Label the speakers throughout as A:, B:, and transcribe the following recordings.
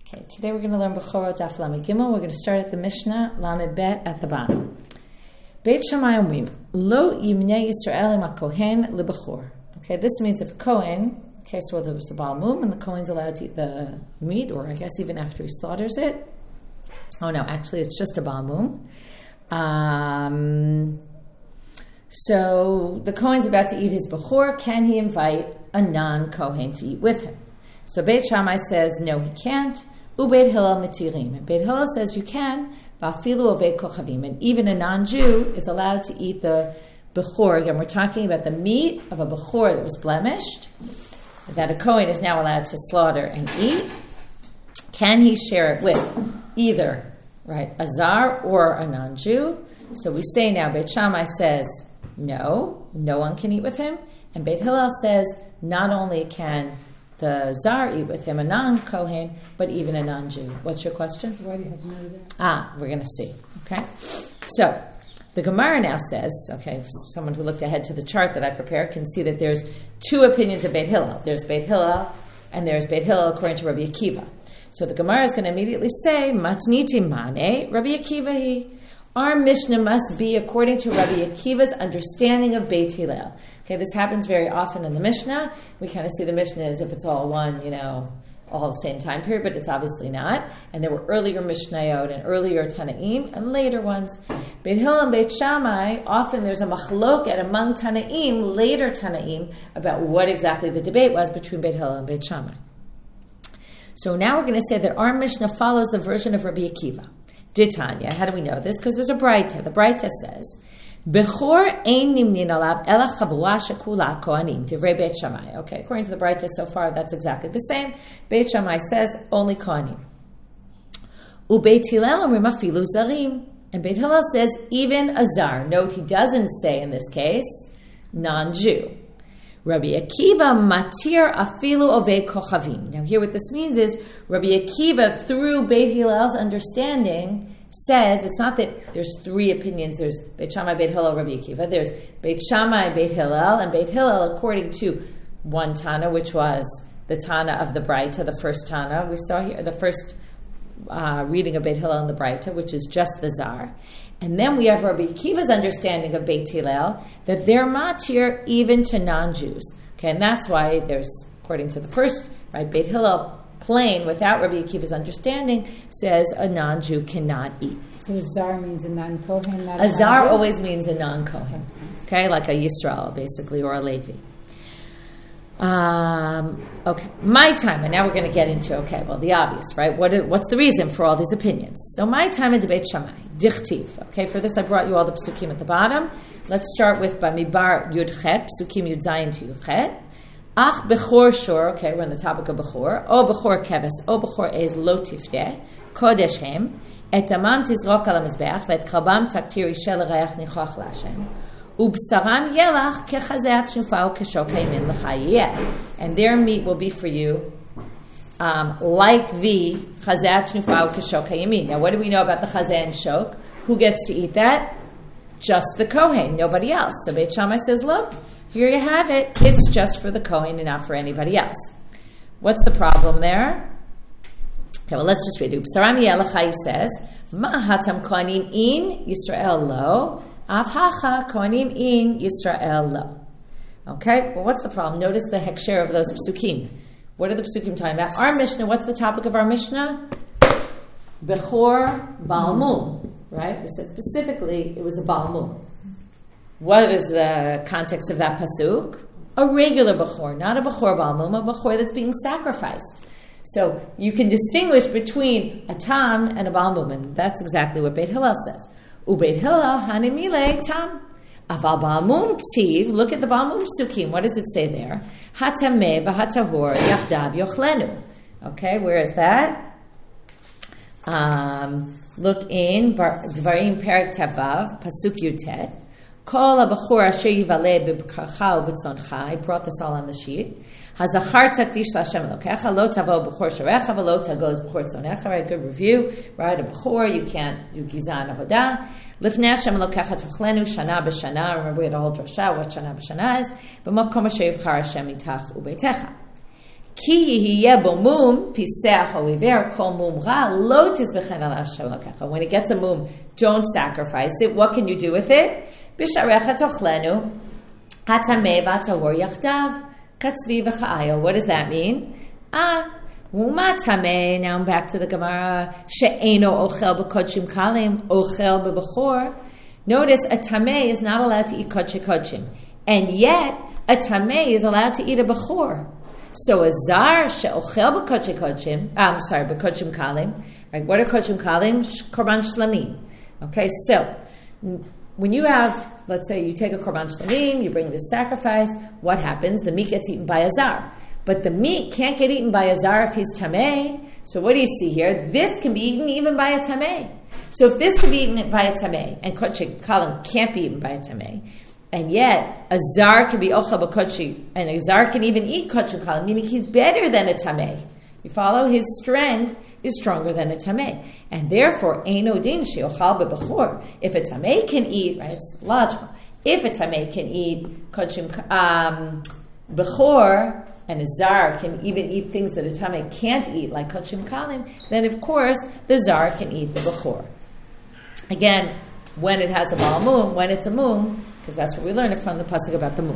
A: Okay, today we're going to learn Bechorot Daf Lamed Gimel. We're going to start at the Mishnah Lamed Bet at the bottom. Beit Shammai Omrim Lo Yimnei Yisrael Im HaKohen LeBechor. Okay, this means if a Kohen, okay, so there was a Baal Mum and the Kohen's allowed to eat the meat, or I guess even after he slaughters it. Oh no, actually it's just a Baal Mum. So the Kohen's about to eat his Bechor. Can he invite a non-Kohen to eat with him? So Beit Shammai says no, he can't. Ubeit Hillel mitirim. And Beit Hillel says you can. Va'afilu ovei kochavim. And even a non-Jew is allowed to eat the Bechor. Again, we're talking about the meat of a Bechor that was blemished, that a Kohen is now allowed to slaughter and eat. Can he share it with either, right, a Zar or a non-Jew? So we say now, Beit Shammai says no one can eat with him. And Beit Hillel says not only can the Zar eat with him, a non-Kohen, but even a non-Jew. What's your question?
B: Why do you have to know that?
A: We're going to see. Okay? So, the Gemara now says, okay, someone who looked ahead to the chart that I prepared can see that there's two opinions of Beit Hillel. There's Beit Hillel, and there's Beit Hillel according to Rabbi Akiva. So the Gemara is going to immediately say, Matniti mane, Rabbi Akiva hi. Our Mishnah must be according to Rabbi Akiva's understanding of Beit Hillel. Okay, this happens very often in the Mishnah. We kind of see the Mishnah as if it's all one, all the same time period, but it's obviously not. And there were earlier Mishnayot and earlier Tanaim and later ones. Beit Hillel and Beit Shammai, often there's a machloket among Tanaim, later Tanaim, about what exactly the debate was between Beit Hillel and Beit Shammai. So now we're going to say that our Mishnah follows the version of Rabbi Akiva. Ditanya, how do we know this? Because there's a Braita. The Braita says, Bechor ein nimnin alav ela chavua shekula kohanim, divrei Beit Shammai. Okay, according to the Braita so far, that's exactly the same. Beit Shammai says only kohanim. Ubeit Hillel omrim afilu zarim. And Beit Hillel says even a zar. Note, he doesn't say in this case non-Jew. Rabbi Akiva matir afilu ovei kochavim. Now here what this means is Rabbi Akiva, through Beit Hillel's understanding, says it's not that there's three opinions. There's Beit Shammai, Beit Hillel, Rabbi Akiva. There's Beit Shammai, Beit Hillel, and Beit Hillel according to one Tana, which was the Tana of the Braita, the first Tana we saw here, the first reading of Beit Hillel and the Braita, which is just the Zar. And then we have Rabbi Akiva's understanding of Beit Hillel, that they're matir even to non-Jews. Okay, and that's why there's, according to the first, right, Beit Hillel plain, without Rabbi Akiva's understanding, says a non-Jew cannot eat.
B: So a Zar means a non-Kohen, not
A: a Zar always means a non-Kohen. Okay, like a Yisrael, basically, or a Levi. Okay, my time, and now we're going to get into, the obvious, right? What's the reason for all these opinions? So my time in Beit Shammai, dichtiv. Okay, for this I brought you all the psukim at the bottom. Let's start with Bamidbar Yud Chet, psukim Yud Zayin to Yud Chet. Ach Bechor Shor, okay, we're on the topic of Bechor. O Bechor Keves, O Bechor Ez Lo Tifteh, Kodesh Hem, Et Amam Tizrok Al HaMizbeach, V'et Chalbam Taktir Ishel Reach Nichoach LaHashem. Ubsaram Yelach Kechazat Shnufa Keshok Haymin L'Chayeh. And their meat will be for you like the Chazat Shnufa Keshok Hayamin. Now, what do we know about the Chazat and Shok? Who gets to eat that? Just the Kohen, nobody else. So Beit Shammai says, look, here you have it. It's just for the Kohen and not for anybody else. What's the problem there? Okay, well, let's just read it. Ubsaram Yelach says, Ma hatam kohanim in Yisrael lo, avhacha kohanim in Yisrael lo. Okay, well, what's the problem? Notice the heksher of those psukim. What are the psukim talking about? Our Mishnah, what's the topic of our Mishnah? Bechor Baal Mum, right? We said specifically it was a Baal Mum. What is the context of that pasuk? A regular Bechor, not a Bechor Baal Mum, a Bechor that's being sacrificed. So you can distinguish between a Tam and a Baal Mum, and that's exactly what Beit Hillel says. Ubeit Hillel hanimile Tam. Aval Baal Mum ktiv, look at the Baal Mum psukim. What does it say there? Hatameh v'hatahor yachdav yochlenu. Okay, where is that? Look in Dvarim Perek Tavav, Pasuk Yutet. Kol habachor asher yivaleh b'bkarcha u'v'tzoncha. I brought this all on the sheet. Hazachar takdish l'Hashem elokecha lo tavo b'chor sharecha v'lo tagos b'chor tzonecha. Right, good review. Right, a b'chor, you can't do gizan avodah. Lifnei Hashem elokecha tuchlenu shana b'shana. Remember, we had a whole drasha what shana b'shana is. B'makom asher yivchar Hashem itach u'beitecha. Ki yihiyeh bo mum piseach oliver kol mum ra lo tizbechen alav shalokecha. When it gets a mum, don't sacrifice it. What can you do with it? Bisharecha tochlenu hatamei v'atahor yachdav katzvi v'cha'ayo. What does that mean? Uma tamei. Now I'm back to the Gemara. She'eno ochel b'kodshim kalim ochel b'bechor. Notice a tamei is not allowed to eat kodshe kodshim, and yet a tamei is allowed to eat a bechor. So a zar she'ochel b'kodshim kodshim, b'kodshim kalim, right? What are kodshim kalim? Korban shlamim. Okay, so when you have, let's say you take a korban shlamim, you bring the sacrifice, what happens? The meat gets eaten by a zar. But the meat can't get eaten by a zar if he's tamei. So what do you see here? This can be eaten even by a tamei. So if this can be eaten by a tamei, and kodshim kalim can't be eaten by a tamei, and yet a zar can be ochel b'kodshi, and a zar can even eat kodshim kalim, meaning he's better than a tamei. You follow? His strength is stronger than a tamei, and therefore eino din she'ochal b'bechor. If a tamei can eat, right? It's logical. If a tamei can eat kodshim bechor, and a zar can even eat things that a tamei can't eat, like kodshim kalim, then of course the zar can eat the bechor. Again, when it has a baal mum, when it's a mum, because that's what we learned from the pasuk about the mum.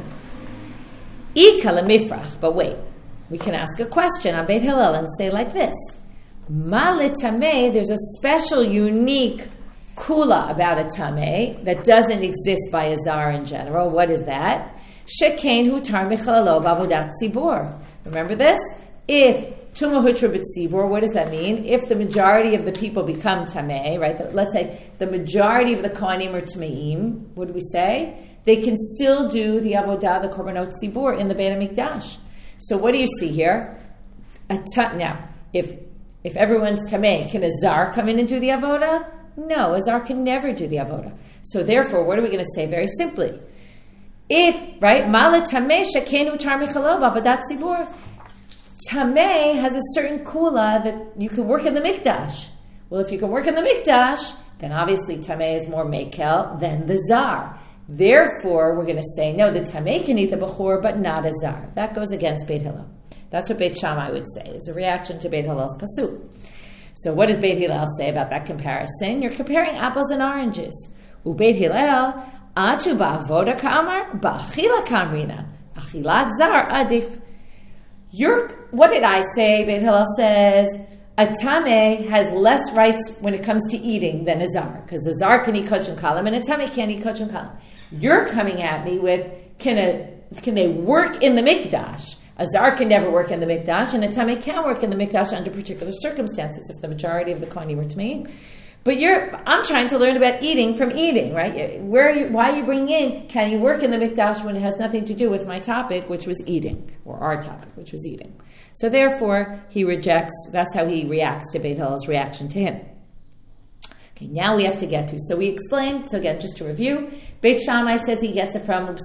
A: Ika lemifrach, but wait, we can ask a question on Beit Hillel and say like this: Ma letamei, there's a special, unique kula about a tamei that doesn't exist by a zar in general. What is that? Shekain hutar michalalo b'avodat tzibur. Remember this? If Tuma Hutra B'tzibur, what does that mean? If the majority of the people become Tamei, right? Let's say the majority of the Kohanim are Tameim, what do we say? They can still do the Avodah, the Korbanot Tzibur in the Beit HaMikdash. So what do you see here? Now, if everyone's Tamei, can a Zar come in and do the Avodah? No, a Zar can never do the Avodah. So therefore, what are we going to say? Very simply. If, right? Ma'ale Tamei shekenu tar michalo b'avodat tzibur. Tamei has a certain kula that you can work in the mikdash. Well, if you can work in the mikdash, then obviously Tamei is more mekel than the zar. Therefore, we're going to say, no, the Tamei can eat the bechor, but not a zar. That goes against Beit Hillel. That's what Beit Shammai would say, is a reaction to Beit Hillel's pasuk. So what does Beit Hillel say about that comparison? You're comparing apples and oranges. Beit Hillel, atu ba'avoda ka'amar, ba'achila kamrina, achilat zar adif. What did I say? Beit Hillel says a tamei has less rights when it comes to eating than a zar, because a zar can eat kodshim kalim and a tamei can't eat kodshim kalim. You're coming at me with can they work in the mikdash? A zar can never work in the mikdash, and a tamei can work in the mikdash under particular circumstances if the majority of the kohanim were tameim. But I'm trying to learn about eating from eating, right? Why are you bringing in, can you work in the mikdash when it has nothing to do with my topic, which was eating, or our topic, which was eating. So therefore, he rejects, that's how he reacts to Beit Hillel's reaction to him. Okay, now we have to get to, so we explained, so again, just to review, Beit Shammai says he gets it from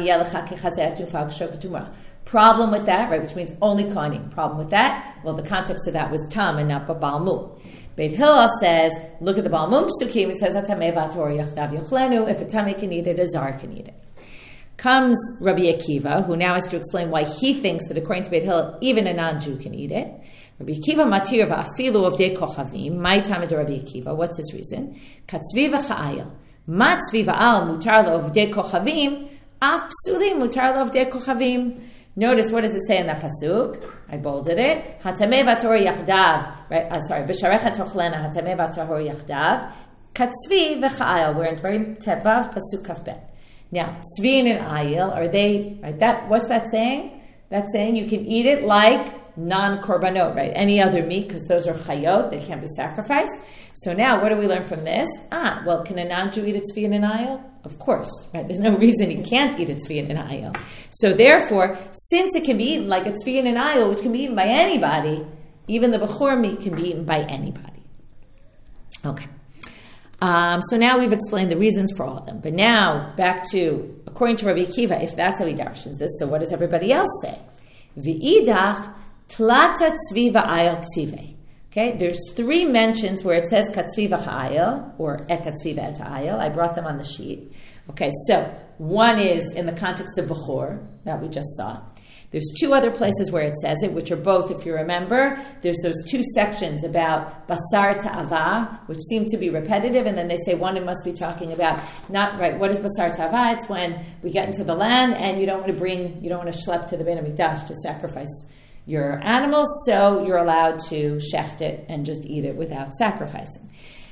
A: problem with that, right, which means only kohanim. Problem with that, well, the context of that was tam and not Baal Mum. Beit Hillel says, look at the Baal Mum Psukim, it says, Hatamei v'ator yachdav yochlenu, if a tamei can eat it, a zar can eat it. Comes Rabbi Akiva, who now has to explain why he thinks that according to Beit Hillel, even a non-Jew can eat it. Rabbi Akiva matir v'afilu avdei kochavim, my time to Rabbi Akiva, what's his reason? Katzvi v'cha'ayel, ma tzvi v'al mutar lo avdei kochavim, af psulim mutar lo avdei kochavim. Notice, what does it say in that pasuk? I bolded it. Hatamei v'ator yachdav. Right? B'sharecha tochlena. Hatamei v'ator yachdav. Katzvi v'cha'ayel. We're in very tevav pasuk kafbet. Now, tzvi and ayil, are they? Right? What's that saying? That's saying you can eat it like non-korbanot, right? Any other meat, because those are chayot, they can't be sacrificed. So now, what do we learn from this? Well, can a non-Jew eat a tzvi and an ayil? Of course, right? There's no reason he can't eat a tzvi and an ayil. So therefore, since it can be eaten like a tzvi and an ayil, which can be eaten by anybody, even the bechor meat can be eaten by anybody. Okay. So now we've explained the reasons for all of them. But now, back to, according to Rabbi Akiva, if that's how he darshans this, so what does everybody else say? V'idach tlata tzvi v'ayil k'tivei. Okay, there's 3 mentions where it says katzvi v'cha'ayil, or et katzvi v'et ha'ayil. I brought them on the sheet. Okay, so one is in the context of bechor, that we just saw. There's two other places where it says it, which are both, if you remember, there's those two sections about basar ta'ava, which seem to be repetitive, and then they say one, it must be talking about, not right, what is basar ta'ava? It's when we get into the land and you don't want to schlep to the Beit HaMikdash to sacrifice your animals, so you're allowed to shecht it and just eat it without sacrificing.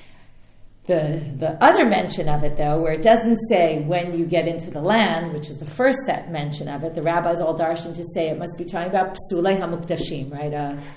A: The other mention of it, though, where it doesn't say when you get into the land, which is the first set mention of it, the rabbis all darshan to say it must be talking about psulei hamukdashim, right?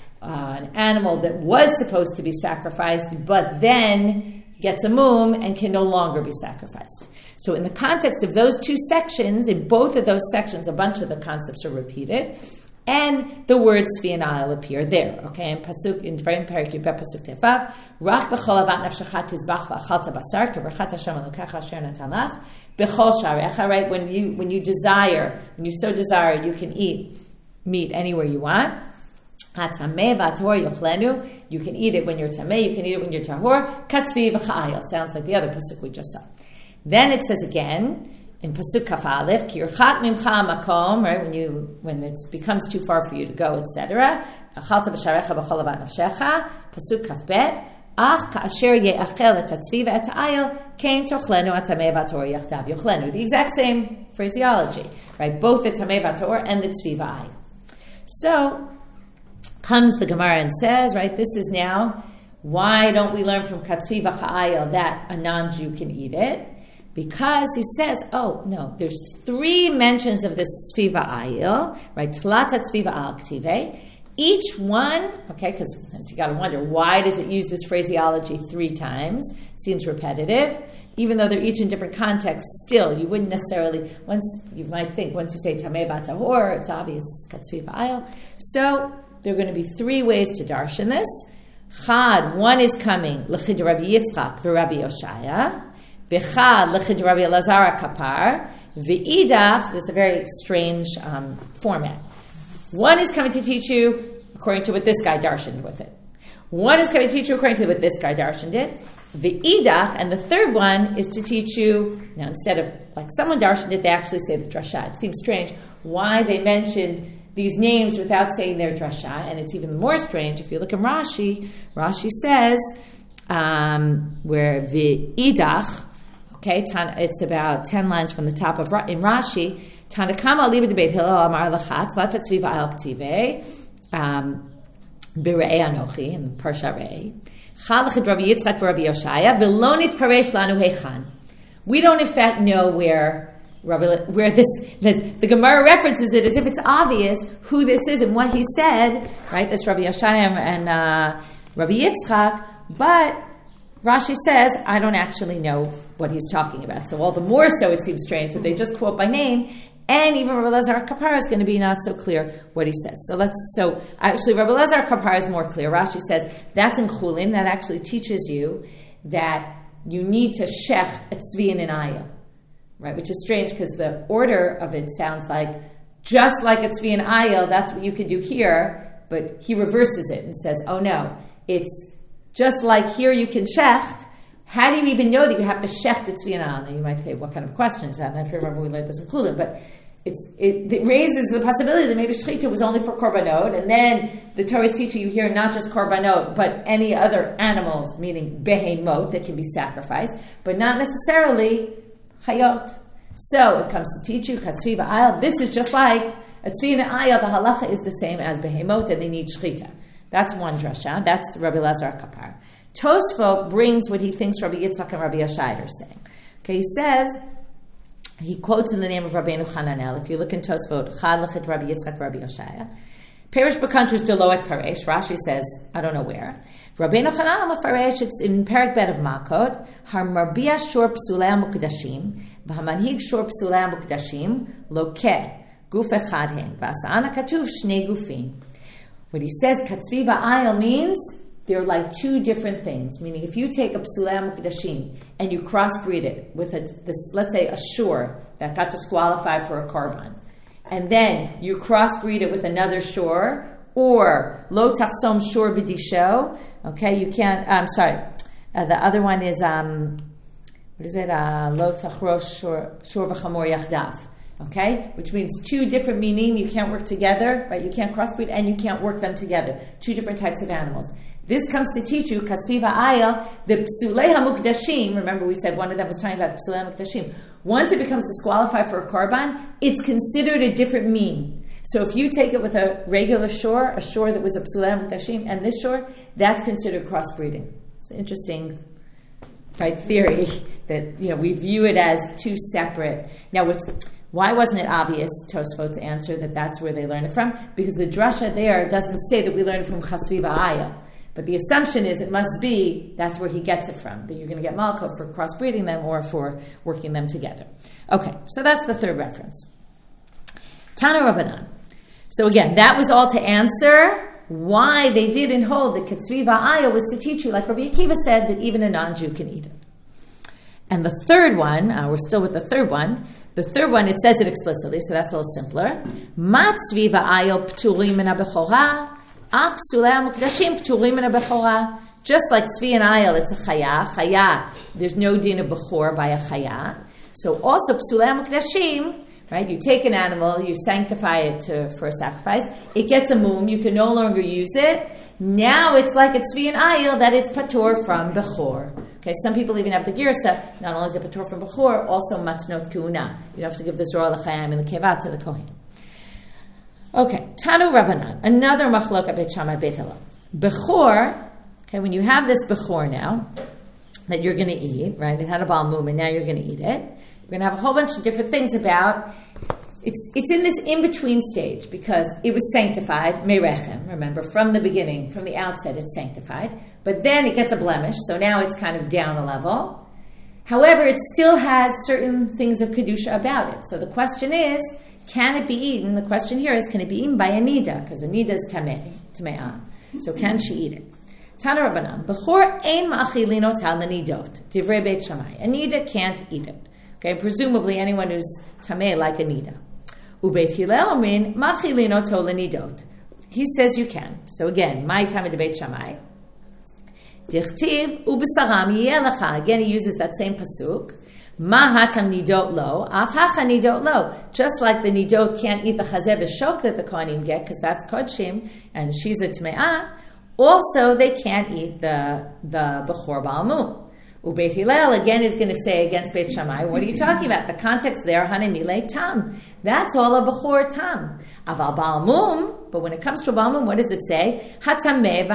A: An animal that was supposed to be sacrificed, but then gets a mum and can no longer be sacrificed. So in the context of those two sections, in both of those sections, a bunch of the concepts are repeated. And the word Tzvi and Ayil appear there. Okay, in Dvarim Perek Yud Pasuk Tevav, Rach b'chol avat nafshecha tizbach v'achalta basar keberchat Hashem Elokecha asher natan lach b'chol sharecha. Right, when you so desire, you can eat meat anywhere you want. Hatameh v'ator yochlenu. You can eat it when you're tameh. You can eat it when you're tahor. Katzvi v'cha'ayil. Sounds like the other pasuk we just saw. Then it says again. In Pasuk Kaf Aleph, ki yirchat mimcha makom, right? When it becomes too far for you to go, etc. Achalta b'sharecha b'chol avat nafshecha. Pasuk Kaf Bet. Ach ka'asher ye'achel et hatzvi ve'et ha'ayil kein tochlenu atamei v'ator yachdav yochlenu. The exact same phraseology, right? Both the tamei v'ator and the tzvi v'ayil. So comes the Gemara and says, right? This is now why don't we learn from katzvi v'cha'ayil that a non-Jew can eat it? Because he says, there's three mentions of this tzvi v'ayil, right? Tlata tzvi v'ayil k'tivei. Each one, okay, because you got to wonder, why does it use this phraseology 3 times? It seems repetitive. Even though they're each in different contexts, still, you wouldn't necessarily, you might think, once you say tamei v'tahor, it's obvious, katzvi v'ayil. So, there are going to be 3 ways to darshan this. Chad, one is coming, l'chid Rabbi Yitzchak v'Rabbi Yoshaya. Bechad l'chid Rabbi Elazar kapar, v'idach. This is a very strange format. One is coming to teach you according to what this guy darshaned with it. One is coming to teach you according to what this guy darshaned it. V'idach, and the third one is to teach you. Now, instead of like someone darshaned it, they actually say the drasha. It seems strange why they mentioned these names without saying their drasha, and it's even more strange if you look at Rashi. Rashi says where v'idach. Okay, it's about 10 lines from the top of in Rashi. Tanakama liba de Beit Hillel amar lachat lata tzvi v'ayil k'tivei b're'ei anochi in Parsha Re'ei chad l'chid Rabbi Yitzchak v'Rabbi Yoshaya v'lo nitparesh lanu heichan. We don't in fact know where the Gemara references it as if it's obvious who this is and what he said, right? This Rabbi Yoshaya and Rabbi Yitzchak, but Rashi says, I don't actually know what he's talking about. So all the more so it seems strange that they just quote by name, and even Rabbi Elazar Kapara is going to be not so clear what he says. So actually Rabbi Elazar Kapara is more clear. Rashi says, that's in Chulin, that actually teaches you that you need to shecht a tzvi and an ayil, right? Which is strange because the order of it sounds like, just like a tzvi and ayil, that's what you could do here, but he reverses it and says, oh no, it's just like here you can shecht. How do you even know that you have to shecht the tzvi and ayil? Now you might say, what kind of question is that? And I remember we learned this in Chulin, but it raises the possibility that maybe shechita was only for korbanot, and then the Torah is teaching you here not just korbanot, but any other animals, meaning behemot, that can be sacrificed, but not necessarily chayot. So it comes to teach you, katzvi v'ayil, this is just like a tzvi and ayil, the halacha is the same as behemot, and they need shechita. That's one drasha. That's Rabbi Elazar Kapar. Tosfot brings what he thinks Rabbi Yitzchak and Rabbi Yoshaya are saying. Okay, he quotes in the name of Rabbeinu Hananel. If you look in Tosfot, Chad l'chid Rabbi Yitzchak Rabbi Yoshaya. Perish b'kantrus deloet paresh. Rashi says, I don't know where. Rabbeinu Hananel paresh. It's in Perek Bet of Makot. Har marbia shor psulei hamukdashim v'hamanhig shor psulei hamukdashim lokeh guf echad hen v'asa'ana katuv shnei gufim. What he says, katzvi v'ayil, means they're like 2 different things. Meaning, if you take a psulei hamukdashim and you crossbreed it with let's say a shor that got disqualified for a korban, and then you crossbreed it with another shor, or lo tachsom shor b'disho. Okay, you can't. The other one is what is it? Lo tachrosh shor v'chamor yachdav. Okay? Which means two different meaning. You can't work together, right? You can't crossbreed and you can't work them together. Two different types of animals. This comes to teach you, Kasviva Ayel, the Psulei HaMukdashim, remember we said one of them was talking about the Psulei HaMukdashim. Once it becomes disqualified for a korban, it's considered a different mean. So if you take it with a regular shore, a shore that was a Psulei HaMukdashim, and this shore, that's considered crossbreeding. It's an interesting theory that we view it as two separate. Now, why wasn't it obvious, Tosfot's answer, that that's where they learn it from? Because the drasha there doesn't say that we learn it from Chasviva Ayel. But the assumption is it must be that's where he gets it from, that you're going to get malchut for crossbreeding them or for working them together. Okay, so that's the third reference. Tana Rabbanan. So again, that was all to answer why they didn't hold that Katzviva Ayel was to teach you, like Rabbi Akiva said, that even a non-Jew can eat it. And the third one, we're still with the third one. The third one, it says it explicitly, so that's a little simpler. Matzviva Ayel pturim min ha-bechorah. Just like Tzvi and Ayel, it's a chaya. There's no din of bechor by a chaya. So also Psulei HaMukdashim, right? You take an animal, you sanctify it for a sacrifice. It gets a mum. You can no longer use it. Now it's like a Tzvi and Ayel that it's patur from bechor. Okay, some people even have the girsa. Not only is it patur from bechor, also matnot kuuna. You don't have to give the zorah l'chayim and the kevat to the kohen. Okay, Tanu Rabbanan, another machlok Beit Shammai Beit Hillel. Bechor, okay, when you have this bechor now that you're going to eat, right? It had a bal mum, and now you're going to eat it. You're going to have a whole bunch of different things about. It's in this in between stage because it was sanctified merechem. Remember, from the beginning, from the outset, it's sanctified. But then it gets a blemish, so now it's kind of down a level. However, it still has certain things of kedusha about it. So the question is, can it be eaten? The question here is, can it be eaten by a nida? Because a nida is tame'ah. So can she eat it? Tana Rabbanan, bechor ein ma'achilin otal l'nidot, divrei Beit Shammai. A nida can't eat it. Okay, presumably anyone who's tameh like a nida. Ubeit Hillel omrin ma'achilin otal l'nidot. He says you can. So again, my time at the Beit Shammai. Dichtiv u'b'saram yiyeh lecha. Again, he uses that same pasuk. Mahatam nidot lo, afhacha nidot lo. Just like the nidot can't eat the chazeh v'shok that the kohanim get, because that's kodshim, and she's a tme'ah, also they can't eat the bechor ba'al mum. Ubeit Hillel again is going to say against Beit Shammai, what are you talking about? The context there, hanemile tam. That's all a bechor tam. Aval ba'al mum, but when it comes to ba'al mum, what does it say? Hatameh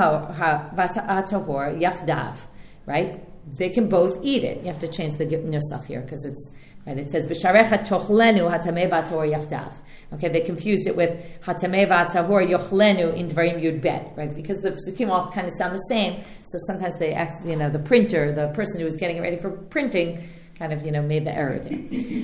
A: v'hatahor yachdav, right? They can both eat it. You have to change the nusach here because it's right. It says b'sharecha tochlenu hatamei v'atahor yachdav. Okay, they confused it with hatamei v'atahor yochlenu in dvarim yud bet, right? Because the psukim all kind of sound the same. So sometimes they, the printer, the person who was getting it ready for printing, kind of made the error there.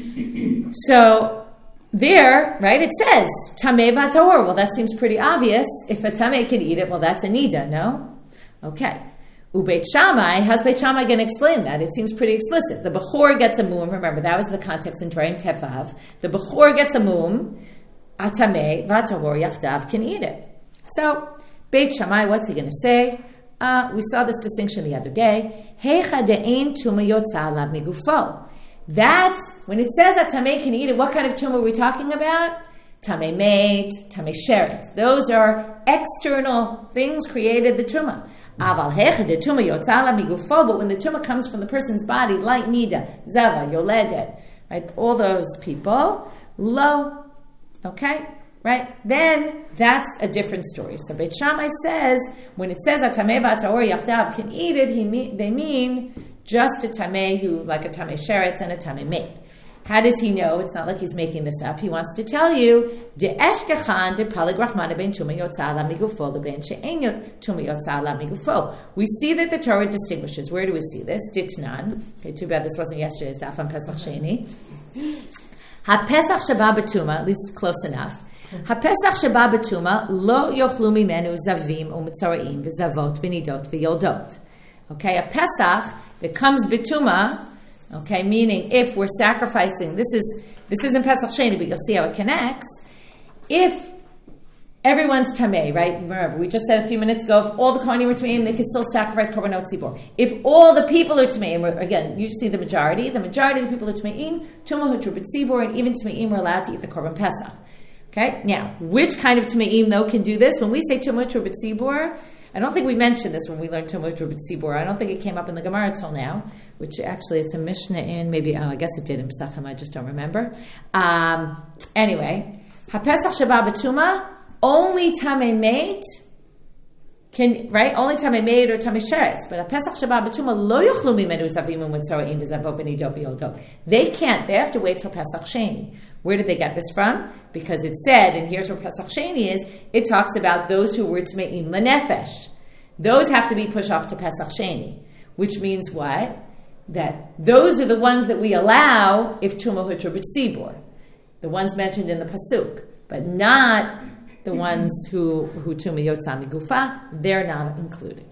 A: So there, right? It says tamei v'atahor. Well, that seems pretty obvious. If a tamei can eat it, well, that's a nida, no? Okay. Ubeit Shammai, how's Beit Shammai going to explain that? It seems pretty explicit. The Bechor gets a mum. Remember, that was the context in Dvarim Tevav. The Bechor gets a mum. Atamei, Vatahor, Yachdav can eat it. So, Beit Shammai, what's he going to say? We saw this distinction the other day. Heicha de'ein tuma yotza alav migufo. That's, when it says Atamei can eat it, what kind of tumah are we talking about? Tamei meit, Tamei sheret. Those are external things created the tumah. But when the tumah comes from the person's body, like nida, zava, yoledet, right? All those people, lo, okay, right? Then that's a different story. So Beit Shammai says when it says atamei v'atahor yachdav can eat it, they mean just a tamei who like a tamei sheretz and a tamei meit. How does he know? It's not like he's making this up. He wants to tell you, de eshkechan de palig rachmana ben tuma yotza ala migufo leben she'en tuma yotza ala migufo. We see that the Torah distinguishes. Where do we see this? Ditnan. Okay, too bad this wasn't yesterday's daf on Pesach Sheni. Ha-Pesach sheba betuma, at least close enough. Ha-Pesach sheba betuma lo yochlu mimenu zavim u'mitzoraim v'zavot v'nidot v'yoldot. Okay, a Pesach that comes betuma. Okay, meaning if we're sacrificing, this isn't Pesach Sheni, but you'll see how it connects. If everyone's tamei, right? Remember, we just said a few minutes ago, if all the kohanim were tameim, they could still sacrifice korbanot tzibor. If all the people are tameim, again, you see the majority of the people are tameim, tumah hutra b'tzibor, and even tameim are allowed to eat the korban pesach. Okay, now, which kind of tameim, though, can do this? When we say tumah hutra b'tzibor, I don't think we mentioned this when we learned tumah hutra b'tzibor. I don't think it came up in the Gemara till now, which actually it's a Mishnah in, maybe, I guess it did in Pesachim, I just don't remember. Anyway, HaPesach Sheba B'Tumah, only Tamei Meit can, right? Only Tamei Meit or Tamei Sheretz. But HaPesach Sheba B'Tumah lo yochlu mimenu zavim u'mitzoraim v'zavot v'nidot v'yoldot. They can't. They have to wait till Pesach Sheni. Where did they get this from? Because it said, and here's where Pesach Sheni is, it talks about those who were Tme'im Lanefesh. Those have to be pushed off to Pesach Sheni. Which means what? That those are the ones that we allow if Tumah Hutra B'Tzibor. The ones mentioned in the Pasuk. But not the ones who Tumah Yotza Migufa. They're not included.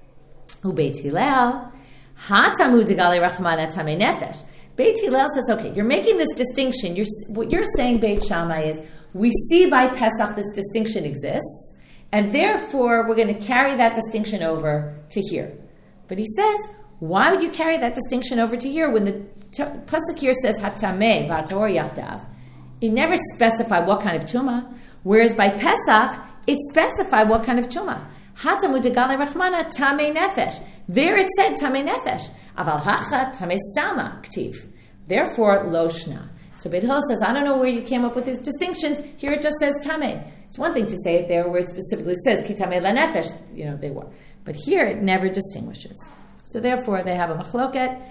A: Beit Hillel, Hatamu Degali Rachmana Tamei Nefesh. Beit Hillel says, okay, you're making this distinction. What you're saying, Beit Shammai, is we see by Pesach this distinction exists, and therefore we're going to carry that distinction over to here. But he says, why would you carry that distinction over to here when the Pasuk here says Hatameh V'Ator Yachdav? It never specified what kind of Tumah, whereas by Pesach, it specified what kind of Tumah. Hatamu Degali Rachmana Tamei Nefesh. There it said Tamei Nefesh. Aval hacha tamei stama ktiv. Therefore, lo shna. So Beit Hillel says, I don't know where you came up with these distinctions. Here it just says tamei. It's one thing to say it there where it specifically says ki tamei lanefesh. They were. But here it never distinguishes. So therefore, they have a machloket.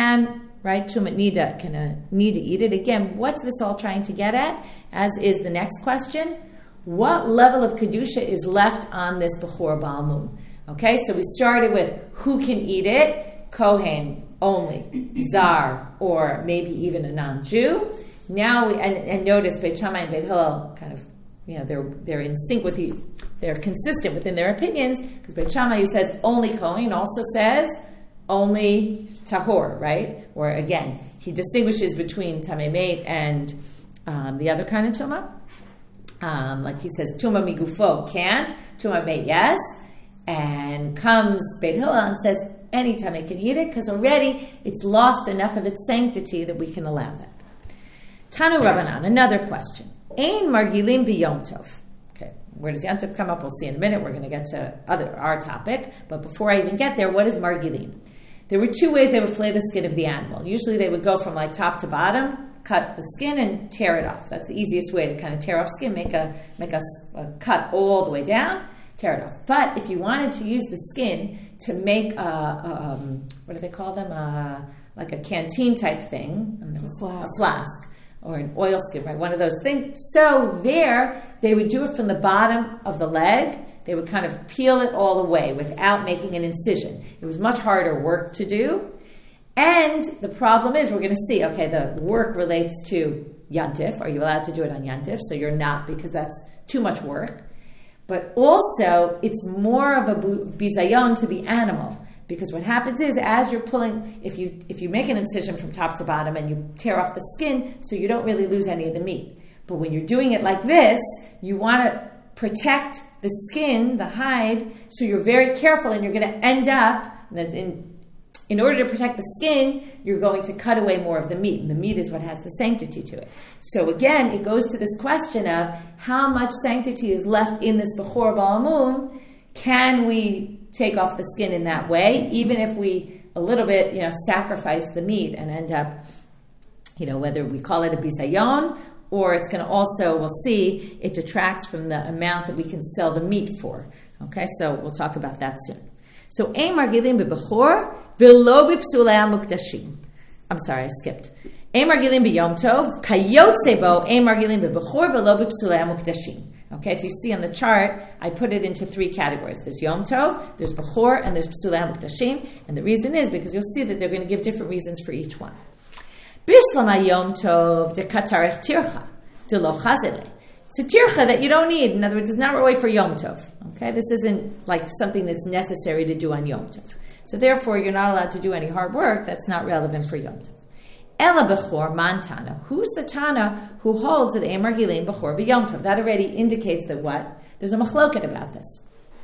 A: Tumah nida, can a nida eat it? Again, what's this all trying to get at? As is the next question. What level of kedusha is left on this bechor ba'almum? Okay, so we started with who can eat it. Kohen only, Zar, or maybe even a non-Jew. Now, and notice Beit Shammai and Beit Hillel kind of, they're in sync with they're consistent within their opinions, because Beit Shammai, who says only Kohen, also says only Tahor, right? Or again, he distinguishes between Tamei Meit and the other kind of Tumah. Like he says, Tumah Migufo can't, Tumah Meit yes. And comes Beit Hillel and says, anytime I can eat it, because already it's lost enough of its sanctity that we can allow that. Tanu Rabbanan, another question. Ein margilim b'yom tov. Okay, where does Yom Tov come up? We'll see in a minute. We're going to get to our topic. But before I even get there, what is margilim? There were two ways they would flay the skin of the animal. Usually they would go from like top to bottom, cut the skin and tear it off. That's the easiest way to kind of tear off skin, make a cut all the way down, tear it off. But if you wanted to use the skin to make what do they call them? Like a canteen type thing. A flask. Or an oil skin, right? One of those things. So there, they would do it from the bottom of the leg. They would kind of peel it all away without making an incision. It was much harder work to do. And the problem is, we're going to see, okay, the work relates to Yantif. Are you allowed to do it on Yantif? So you're not, because that's too much work. But also, it's more of a bizayon to the animal. Because what happens is, as you're pulling, if you make an incision from top to bottom and you tear off the skin, so you don't really lose any of the meat. But when you're doing it like this, you want to protect the skin, the hide, so you're very careful, and you're going to end up, in order to protect the skin, you're going to cut away more of the meat, and the meat is what has the sanctity to it. So again, it goes to this question of how much sanctity is left in this Bechor Ba'almum. Can we take off the skin in that way, even if we a little bit, sacrifice the meat and end up, whether we call it a bisayon, or it's going to also, we'll see, it detracts from the amount that we can sell the meat for. Okay, so we'll talk about that soon. So, ein margilim bebechor v'lo b'psulei hamukdashim. I'm sorry, I skipped. Ein margilim b'yom tov kayotze bo ein margilim bebechor v'lo b'psulei hamukdashim. Okay, if you see on the chart, I put it into three categories. There's Yom Tov, there's Bechor, and there's Psulei HaMukdashim. And the reason is because you'll see that they're going to give different reasons for each one. Bishlam Yom Tov de katarech tircha de lo chazere. It's a tircha that you don't need. In other words, it's not really for Yom Tov. Okay, this isn't like something that's necessary to do on Yom Tov. So therefore, you're not allowed to do any hard work that's not relevant for Yom Tov. Ela bechor man Tana. Who's the Tana who holds that Ein Margilim bechor b'Yom Tov? That already indicates that what? There's a machloket about this.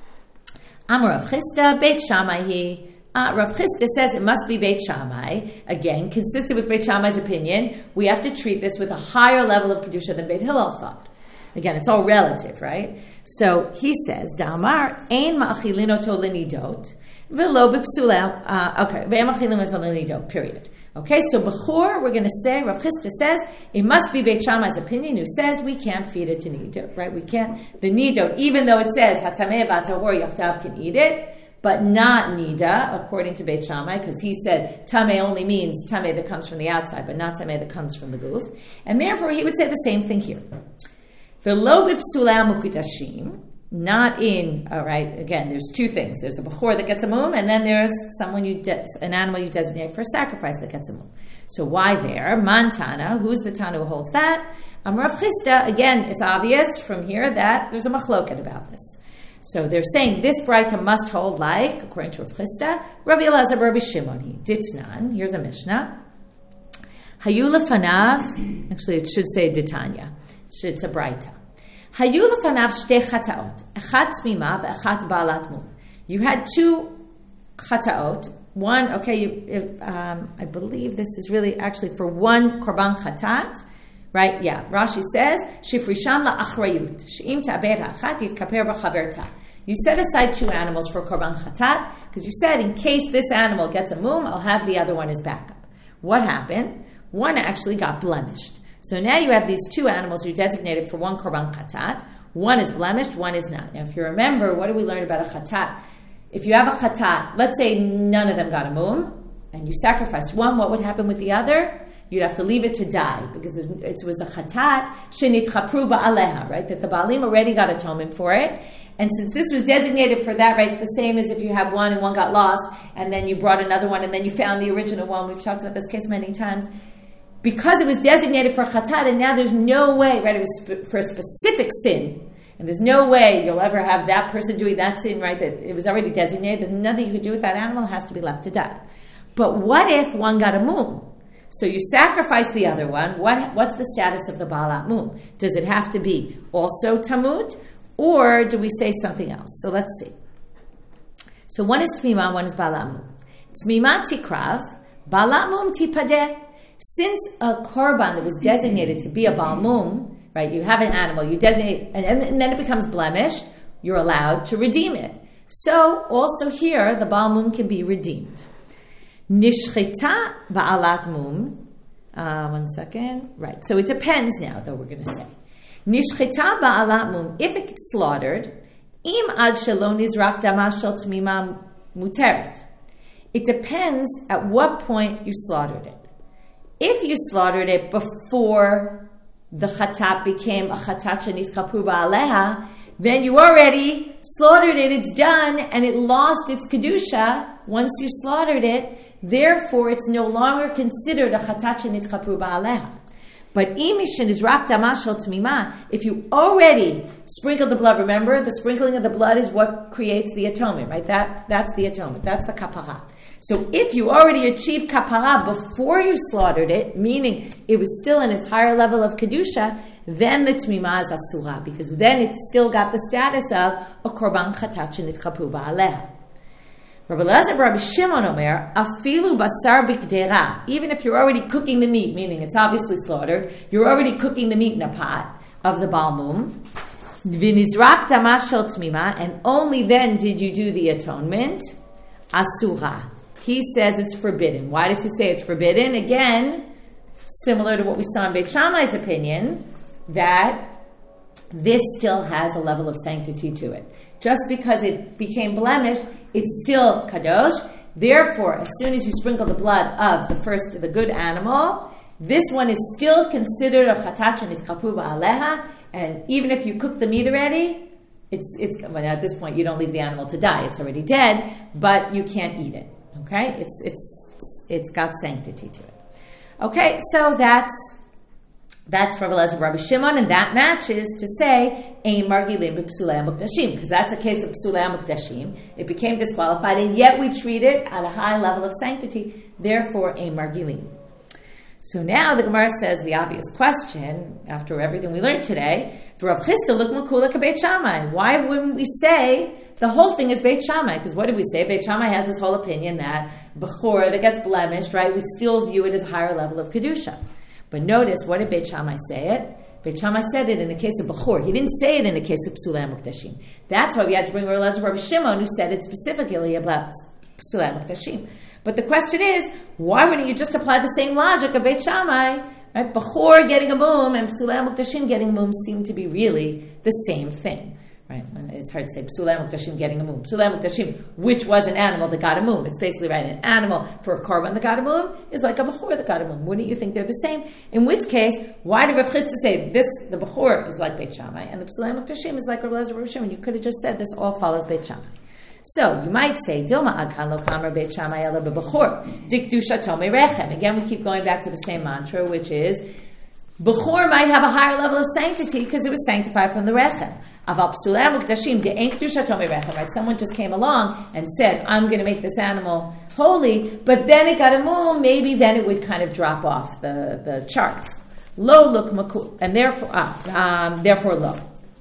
A: Amar Rav Chisda, Beit Shammai Rav Chisda says it must be Beit Shammai. Again, consistent with Beit Shammai's opinion, we have to treat this with a higher level of Kedusha than Beit Hillel thought. Again, it's all relative, right? So he says, Damar, Ein ma'achilino to linidot, v'lo b'psulam, okay, ve'em ma'achilino to linidot, period. Okay, so before we're going to say, Rav Chisda says, it must be Beit Shammai's opinion who says we can't feed it to nidot, right? We can't, the nidot, even though it says, hatameh v'atahor yachtav can eat it, but not nida, according to Beit Shammai, because he says tameh only means tameh that comes from the outside, but not tameh that comes from the guf. And therefore, he would say the same thing here. V'lo b'psulei mukudashim, not in, all right, again, there's two things. There's a bechor that gets a mum, and then there's an animal you designate for a sacrifice that gets a mum. So why there? Mantana, who's the Tana who holds that? Rav Chisda, again, it's obvious from here that there's a machloket about this. So they're saying this braita must hold like, according to Rav Chisda, Rabbi Elazar Rabbi Shimon. Ditnan, here's a Mishnah. Hayu lefanav, actually it should say Ditanya. It's a braita. Hayu lefanav shte chataot, echat tmima ve'echat ba'alat mum. You had two chataot. One, okay, I believe this is really actually for one korban chatat. Right? Yeah. Rashi says, Shifrishan la'achrayut. She'im ta'ber ha'achat yitkaper b'chaverta. You set aside two animals for korban chatat because you said, in case this animal gets a mum, I'll have the other one as backup. What happened? One actually got blemished. So now you have these two animals you designated for one korban chatat. One is blemished, one is not. Now, if you remember, what did we learn about a chatat? If you have a chatat, let's say none of them got a mum, and you sacrificed one, what would happen with the other? You'd have to leave it to die because it was a chatat shenitchapru ba'aleha, right? That the baalim already got atonement for it. And since this was designated for that, right, it's the same as if you had one and one got lost and then you brought another one and then you found the original one. We've talked about this case many times. Because it was designated for chatat and now there's no way, right, it was for a specific sin. And there's no way you'll ever have that person doing that sin, right, that it was already designated. There's nothing you could do with that animal. It has to be left to die. But what if one got a mum? So you sacrifice the other one. What's the status of the Ba'alat Mum? Does it have to be also Tamut? Or do we say something else? So let's see. So one is Tmima, one is Ba'alat Mum. Tmima Tikrav, Ba'alat Mum Tipadeh. Since a korban that was designated to be a Ba'al Mum, right, you have an animal, you designate, and then it becomes blemished, you're allowed to redeem it. So also here, the Ba'al Mum can be redeemed. Nishchita ba'alat mum. One second. Right. So it depends now, though, we're going to say. Nishchita ba'alat mum. If it gets slaughtered, im ad shelo nizrak dama shel tmima muteret. It depends at what point you slaughtered it. If you slaughtered it before the chatat became a chatat shenitchapru ba'aleha, then you already slaughtered it, it's done, and it lost its kedusha once you slaughtered it. Therefore, it's no longer considered a chatat shenitchapru ba'aleha. But imishin is rak damashal tmima. If you already sprinkled the blood, remember the sprinkling of the blood is what creates the atonement, right? That's the atonement. That's the kapara. So if you already achieved kapara before you slaughtered it, meaning it was still in its higher level of kedusha, then the tmima is asura, because then it's still got the status of a korban chatat shenitchapru ba'aleha. Rabbi Elazar, Rabbi Shimon Omer, afilu basar bikdera. Even if you're already cooking the meat, meaning it's obviously slaughtered, you're already cooking the meat in a pot of the Baal Mum. V'nizrak damash shel tmima, and only then did you do the atonement. Asura. He says it's forbidden. Why does he say it's forbidden? Again, similar to what we saw in Beit Shammai's opinion, that this still has a level of sanctity to it. Just because it became blemished, it's still kadosh. Therefore, as soon as you sprinkle the blood of the good animal, this one is still considered a chatat shenitchapru ba'aleha, and even if you cook the meat already, well, at this point you don't leave the animal to die; it's already dead, but you can't eat it. Okay, it's got sanctity to it. Okay, so that's Rabbi Elazar, Rabbi Shimon, and that matches to say ein margilim b'psulei mukdashim, because that's a case of psulei mukdashim. It became disqualified, and yet we treat it at a high level of sanctity. Therefore, ein margilim. So now the Gemara says the obvious question, after everything we learned today, Rav Chisda look makula ka Beit Shammai. Why wouldn't we say the whole thing is Beit Shammai? Because what did we say? Beit Shammai has this whole opinion that Bechor that gets blemished, right? We still view it as a higher level of Kedusha. But notice, what did Beit Shammai say it? Beit Shammai said it in the case of Bechor. He didn't say it in the case of Psulei Mukdashim. That's why we had to bring Rabbi Elazar Rabbi Shimon, who said it specifically about Psulei Mukdashim. But the question is, why wouldn't you just apply the same logic of Beit Shammai? Right? Bechor getting a mum and Psulei Mukdashim getting a mum seem to be really the same thing. Right? It's hard to say Psulei Mukdashim getting a mum. Psulei Mukdashim, which was an animal that got a mum. It's basically right. An animal for a korban that got a mum is like a Bechor that got a mum. Wouldn't you think they're the same? In which case, why did Rav Chisda say this? The Bechor is like Beit Shammai and the Psulei Mukdashim is like Rabbi Elazar Rabbi Shimon. You could have just said this all follows Beit Shammai. So you might say, Dilma Agkan lo kamer Beit Shammai ela b'Bechor dikdusha tomei rechem. Again, we keep going back to the same mantra, which is Bechor might have a higher level of sanctity because it was sanctified from the rechem. Aval psulei mukdashim de'en kedusha tomei rechem. Right? Someone just came along and said, "I'm going to make this animal holy," but then it got a mum. Maybe then it would kind of drop off the charts. Lo look makul, and therefore lo.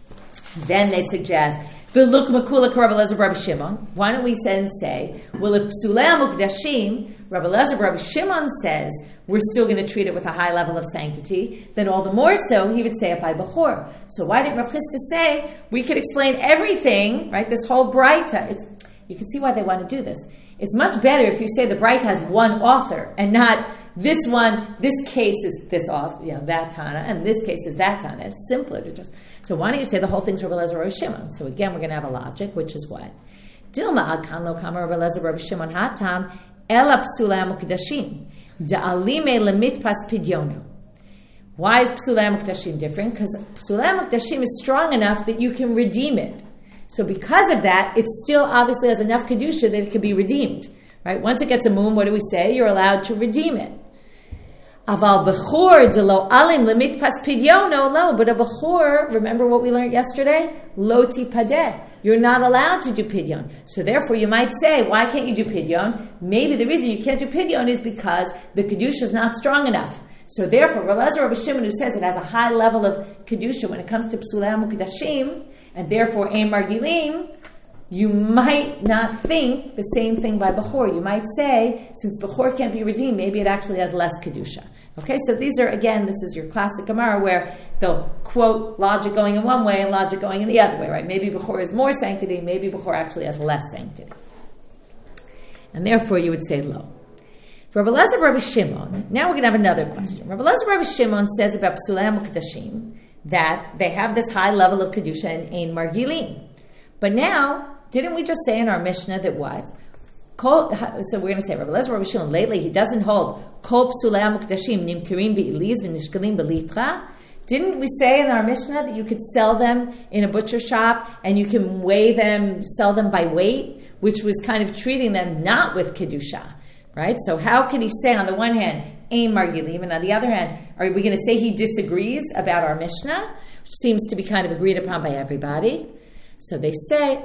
A: Then they suggest. The look makula Rabbi Elazar Rabbi Shimon. Why don't we then say, well, if Psulei Mukdashim, Rabbi Elazar Rabbi Shimon says we're still going to treat it with a high level of sanctity, then all the more so he would say it by Bechor. So why didn't Rav Chisda say we could explain everything, right? This whole Braita. You can see why they want to do this. It's much better if you say the Braita has one author and not this one. This case is this author, that Tana, and this case is that Tana. It's simpler to just. So why don't you say the whole thing's Rabbi Elazar Rabbi Shimon? So again, we're going to have a logic, which is what? Dilma agkan lo kamer Rabbi Elazar Rabbi Shimon hatam ela psulei mukdashim da'alime lemitpas pidyono. Why is psulei mukdashim different? Because psulei mukdashim is strong enough that you can redeem it. So because of that, it still obviously has enough kedusha that it can be redeemed. Right? Once it gets a mum, what do we say? You're allowed to redeem it. Aval bechor de lo alim lemitpas pidyono lo, but a bechor, remember what we learned yesterday? Lo tipadeh. You're not allowed to do pidyon. So therefore you might say, why can't you do pidyon? Maybe the reason you can't do pidyon is because the kedusha is not strong enough. So therefore, Rabbi Elazar Rabbi Shimon, who says it has a high level of kedusha when it comes to psulei mukdashim, and therefore ein margilim, you might not think the same thing by Bechor. You might say, since Bechor can't be redeemed, maybe it actually has less Kedusha. Okay, so these are, again, this is your classic Gemara where they'll quote logic going in one way and logic going in the other way, right? Maybe Bechor has more sanctity, maybe Bechor actually has less sanctity. And therefore you would say lo. For Rabbi Elazar Rabbi Shimon, now we're going to have another question. Rabbi Elazar Rabbi Shimon says about Psulei Mukdashim that they have this high level of Kedusha in Ein Margilim. But now, didn't we just say in our Mishnah that what? So we're going to say, Rabbi Elazar Rabbi Shimon, lately he doesn't hold Kol Psulei Mukdashim Nimkirim Be'iliz V'nishkalim B'litra. Didn't we say in our Mishnah that you could sell them in a butcher shop and you can weigh them, sell them by weight, which was kind of treating them not with Kedusha, right? So how can he say on the one hand, Ein Margilim, and on the other hand, are we going to say he disagrees about our Mishnah, which seems to be kind of agreed upon by everybody? So they say,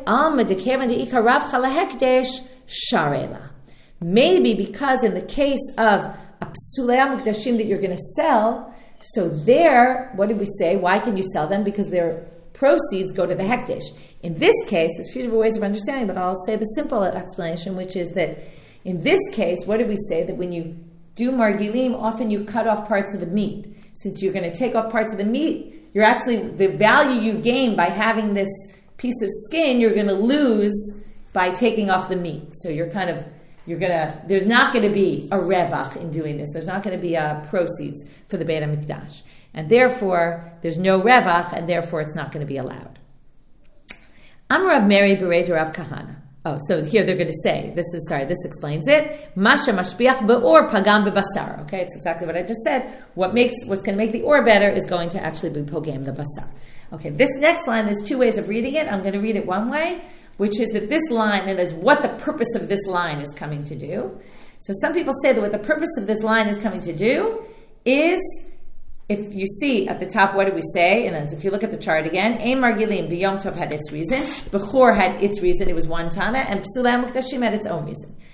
A: maybe because in the case of a psulei mukdashim that you're going to sell, so there, what did we say? Why can you sell them? Because their proceeds go to the hekdesh. In this case, there's a few different ways of understanding, but I'll say the simple explanation, which is that in this case, what did we say? That when you do margilim, often you cut off parts of the meat. Since you're going to take off parts of the meat, you're actually, the value you gain by having this piece of skin, you're going to lose by taking off the meat. So there's not going to be a revach in doing this. There's not going to be proceeds for the Beit HaMikdash. And therefore, there's no revach, and therefore it's not going to be allowed. Amar Rav Meri Bered Rav Kahana. Oh, so here they're going to say, this explains it. Masha mashbiach be'or pagam be'basar. Okay, it's exactly what I just said. What's going to make the or better is going to actually be pogam the basar. Okay, this next line, there's two ways of reading it. I'm going to read it one way, which is that this line, and is what the purpose of this line is coming to do. So some people say that what the purpose of this line is coming to do is, if you see at the top, what do we say? And if you look at the chart again, Ein Margilim B'Yom Tov had its reason, Bechor had its reason, it was one Tana, and Psulei Mukdashim had its own reason.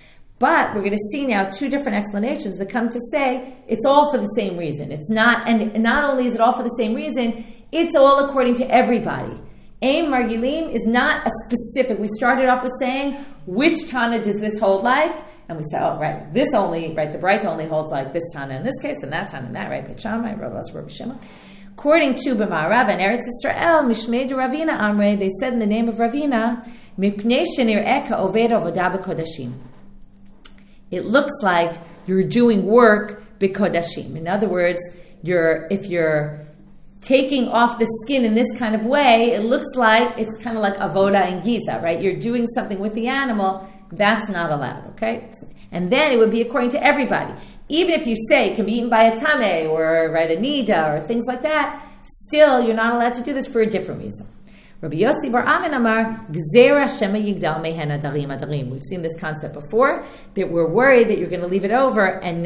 A: But we're going to see now two different explanations that come to say it's all for the same reason. It's not, and not only is it all for the same reason, it's all according to everybody. Ein Margilim is not a specific. We started off with saying, which Tana does this hold like? And we said, oh, right, this only, right, the Braita only holds like this Tana in this case, and that Tana in that, right? Beit Shammai, Rabbi Shimon. According to B'Ma'arav and Eretz Yisrael, Mishmei de Ravina Amre, they said in the name of Ravina, Mipnei shenir eka oved avodah b'kodashim. It looks like you're doing work b'kodashim. In other words, if you're taking off the skin in this kind of way, it looks like it's kind of like avoda and giza, right? You're doing something with the animal. That's not allowed, okay? And then it would be according to everybody. Even if you say it can be eaten by a tameh or right, a nida or things like that, still you're not allowed to do this for a different reason. Rabbi Yossi bar Amin Amar, Gzeira Shema Yigdal Mehen Adarim Adarim. We've seen this concept before, that we're worried that you're going to leave it over and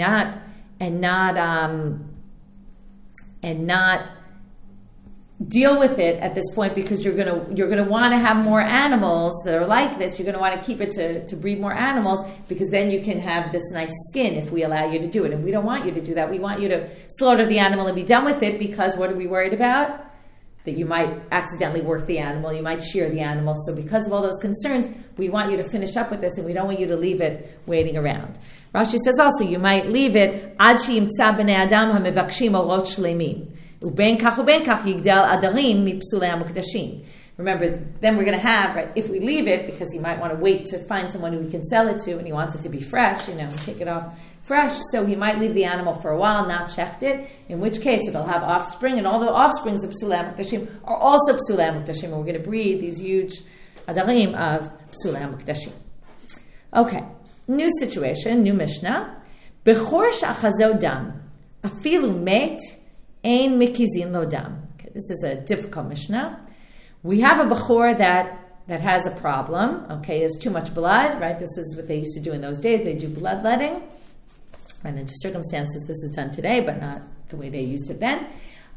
A: not deal with it at this point, because you're going to want to have more animals that are like this. You're going to want to keep it to breed more animals, because then you can have this nice skin if we allow you to do it. And we don't want you to do that. We want you to slaughter the animal and be done with it, because what are we worried about? That you might accidentally work the animal, you might shear the animal. So because of all those concerns, we want you to finish up with this, and we don't want you to leave it waiting around. Rashi says also, you might leave it ad she'imtza b'nei adam ha'mevakshim orot shleimim. Uben kach yigdal adarim mipsulei hamukdashim. Remember, then we're going to have, right, if we leave it, because he might want to wait to find someone who he can sell it to, and he wants it to be fresh, and take it off fresh, so he might leave the animal for a while, not shecht it, in which case it'll have offspring, and all the offsprings of Psulei HaMukdashim are also Psulei HaMukdashim, and we're going to breed these huge adarim of Psulei HaMukdashim. Okay, new situation, new Mishnah. Bechor she'achazo dam, afilu met, ein mikizin lo dam. Okay, this is a difficult Mishnah. We have a bechor that has a problem, okay, has too much blood, right? This is what they used to do in those days. They do bloodletting. And in circumstances, this is done today, but not the way they used it then.